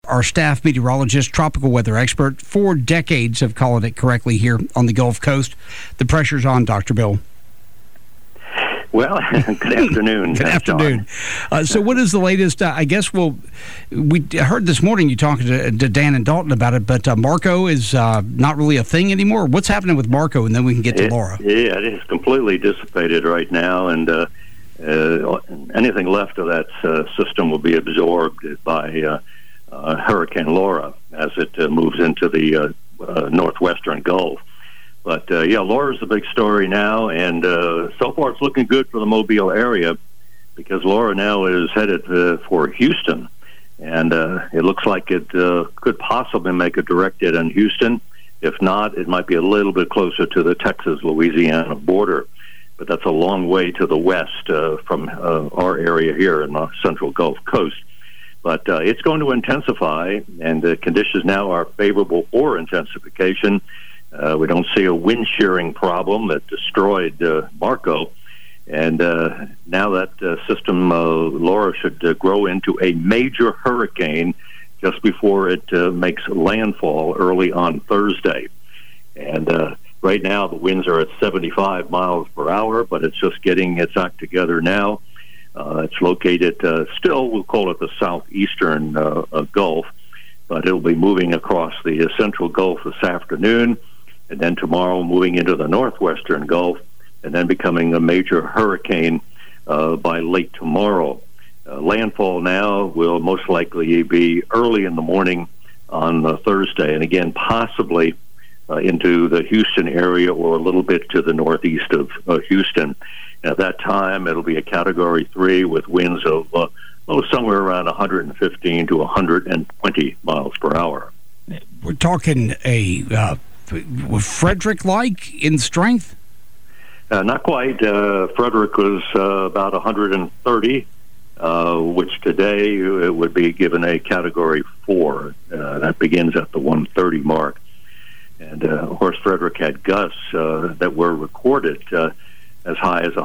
our staff meteorologist, tropical weather expert. 4 decades of calling it correctly here on the Gulf Coast. The pressure's on, Dr. Bill. Well, good afternoon. Good afternoon. So what is the latest? I guess we heard this morning you talking to Dan and Dalton about it, but Marco is not really a thing anymore. What's happening with Marco? And then we can get to Laura. Yeah, it is completely dissipated right now, and anything left of that system will be absorbed by Hurricane Laura as it moves into the northwestern Gulf. But, Laura's the big story now, and so far it's looking good for the Mobile area because Laura now is headed for Houston. And it looks like it could possibly make a direct hit on Houston. If not, it might be a little bit closer to the Texas-Louisiana border. But that's a long way to the west from our area here in the central Gulf Coast. But it's going to intensify, and the conditions now are favorable for intensification. We don't see a wind shearing problem that destroyed Marco. And now that system, Laura, should grow into a major hurricane just before it makes landfall early on Thursday. And right now the winds are at 75 miles per hour, but it's just getting its act together now. It's located still, we'll call it the southeastern Gulf, but it'll be moving across the central Gulf this afternoon. And then tomorrow moving into the northwestern Gulf, and then becoming a major hurricane by late tomorrow. Landfall now will most likely be early in the morning on Thursday, and again, possibly into the Houston area or a little bit to the northeast of Houston. At that time, it'll be a Category 3 with winds of somewhere around 115 to 120 miles per hour. We're talking Frederick-like in strength? Not quite. Frederick was about 130, which today it would be given a Category 4. That begins at the 130 mark. And, of course, Frederick had gusts that were recorded as high as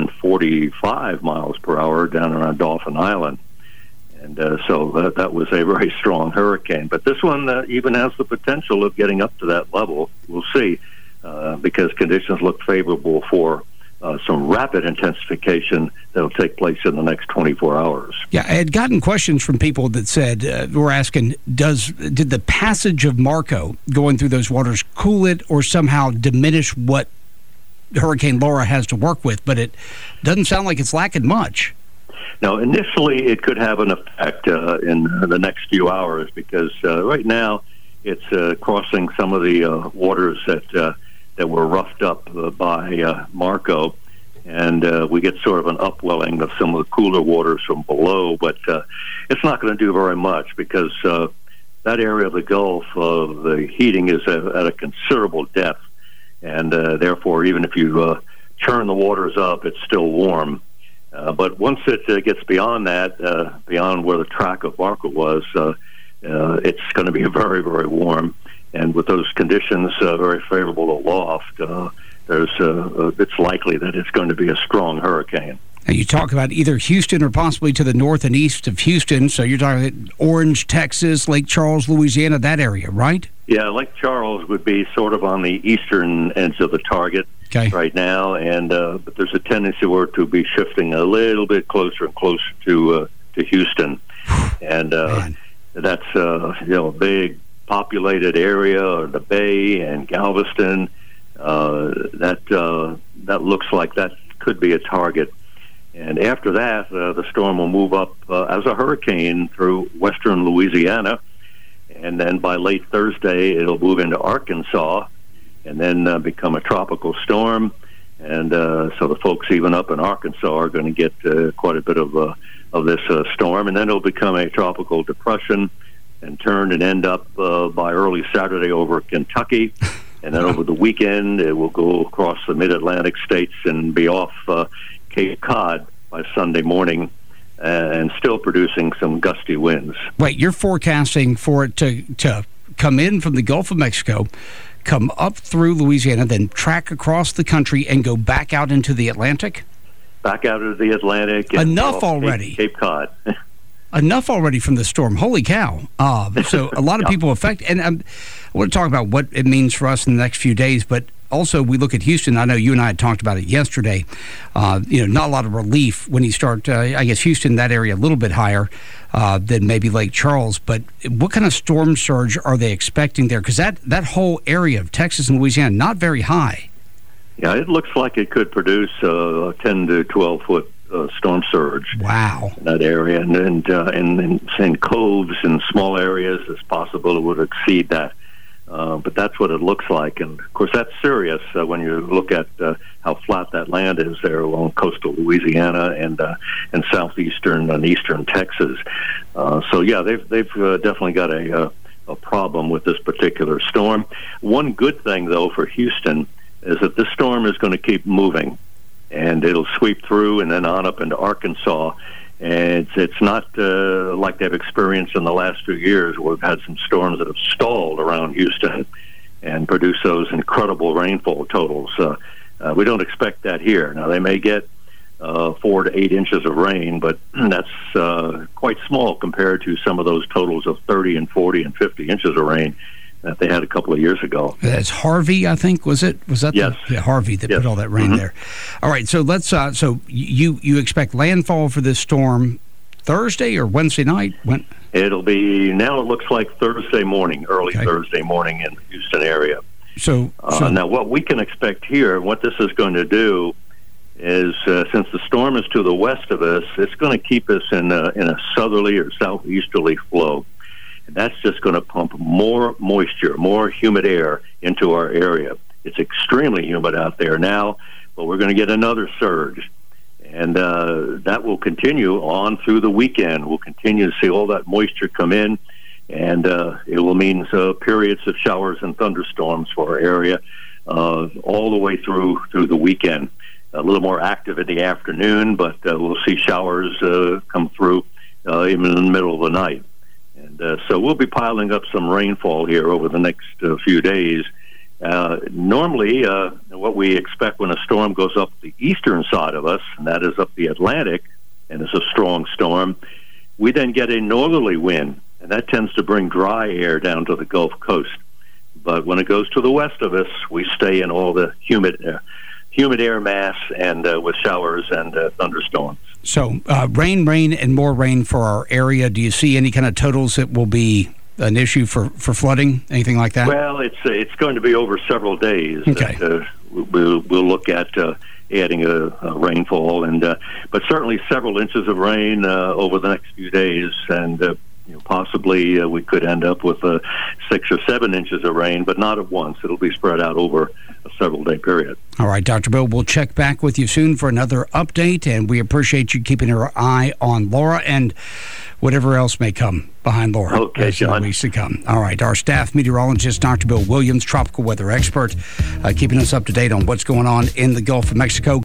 145 miles per hour down around Dauphin Island. And so that was a very strong hurricane. But this one even has the potential of getting up to that level. We'll see, because conditions look favorable for some rapid intensification that will take place in the next 24 hours. Yeah, I had gotten questions from people that said, we're asking, did the passage of Marco going through those waters cool it or somehow diminish what Hurricane Laura has to work with? But it doesn't sound like it's lacking much. Now, initially, it could have an effect in the next few hours because right now it's crossing some of the waters that were roughed up by Marco, and we get sort of an upwelling of some of the cooler waters from below, but it's not going to do very much because that area of the Gulf, the heating is at a considerable depth, and therefore, even if you churn the waters up, it's still warm. But once it gets beyond that, beyond where the track of Marco was, it's going to be very, very warm. And with those conditions very favorable to loft, it's likely that it's going to be a strong hurricane. Now you talk about either Houston or possibly to the north and east of Houston. So you're talking Orange, Texas, Lake Charles, Louisiana, that area, right? Yeah, Lake Charles would be sort of on the eastern edge of the target right now, and but there's a tendency for it to be shifting a little bit closer and closer to Houston, and that's a big populated area, the Bay and Galveston. That looks like that could be a target. And after that, the storm will move up as a hurricane through western Louisiana. And then by late Thursday, it'll move into Arkansas and then become a tropical storm. And so the folks even up in Arkansas are going to get quite a bit of this storm. And then it'll become a tropical depression and turn and end up by early Saturday over Kentucky. And then over the weekend, it will go across the mid-Atlantic states and be off Cape Cod by Sunday morning, and still producing some gusty winds. Wait, you're forecasting for it to come in from the Gulf of Mexico, come up through Louisiana, then track across the country and go back out into the Atlantic? Back out into the Atlantic. And enough already. Cape Cod. enough already from the storm. Holy cow. So a lot of people affected. And I want to talk about what it means for us in the next few days, but also we look at Houston. I know you and I had talked about it yesterday. Not a lot of relief when you start, I guess, Houston, that area a little bit higher than maybe Lake Charles. But what kind of storm surge are they expecting there? Because that whole area of Texas and Louisiana, not very high. Yeah, it looks like it could produce a 10 to 12 foot storm surge. Wow. In that area. And in coves and small areas, it's possible it would exceed that. But that's what it looks like. And, of course, that's serious when you look at how flat that land is there along coastal Louisiana and southeastern and eastern Texas. They've definitely got a problem with this particular storm. One good thing, though, for Houston is that this storm is going to keep moving, and it'll sweep through and then on up into Arkansas. And it's not like they've experienced in the last few years where we've had some storms that have stalled around Houston and produced those incredible rainfall totals. We don't expect that here. Now, they may get 4 to 8 inches of rain, but that's quite small compared to some of those totals of 30 and 40 and 50 inches of rain that they had a couple of years ago. That's Harvey, I think, was it? Was that yes. Harvey that put all that rain there? All right, so let's. So you expect landfall for this storm Thursday or Wednesday night? When? It'll be, now it looks like Thursday morning, early Thursday morning in the Houston area. So now what we can expect here, what this is going to do is, since the storm is to the west of us, it's going to keep us in a southerly or southeasterly flow. And that's just going to pump more moisture, more humid air into our area. It's extremely humid out there now, but we're going to get another surge. And that will continue on through the weekend. We'll continue to see all that moisture come in, and it will mean periods of showers and thunderstorms for our area all the way through the weekend. A little more active in the afternoon, but we'll see showers come through even in the middle of the night. And so we'll be piling up some rainfall here over the next few days. Normally, what we expect when a storm goes up the eastern side of us, and that is up the Atlantic, and it's a strong storm, we then get a northerly wind, and that tends to bring dry air down to the Gulf Coast. But when it goes to the west of us, we stay in all the humid air mass and with showers and thunderstorms. So rain, and more rain for our area. Do you see any kind of totals that will be an issue for flooding, anything like that? Well, it's going to be over several days. Okay. We'll look at adding a rainfall, but certainly several inches of rain over the next few days, and possibly we could end up with 6 or 7 inches of rain, but not at once. It'll be spread out over a several-day period. All right, Dr. Bill, we'll check back with you soon for another update, and we appreciate you keeping your eye on Laura and whatever else may come behind Laura. Okay, John. In the weeks to come. All right, our staff meteorologist, Dr. Bill Williams, tropical weather expert, keeping us up to date on what's going on in the Gulf of Mexico.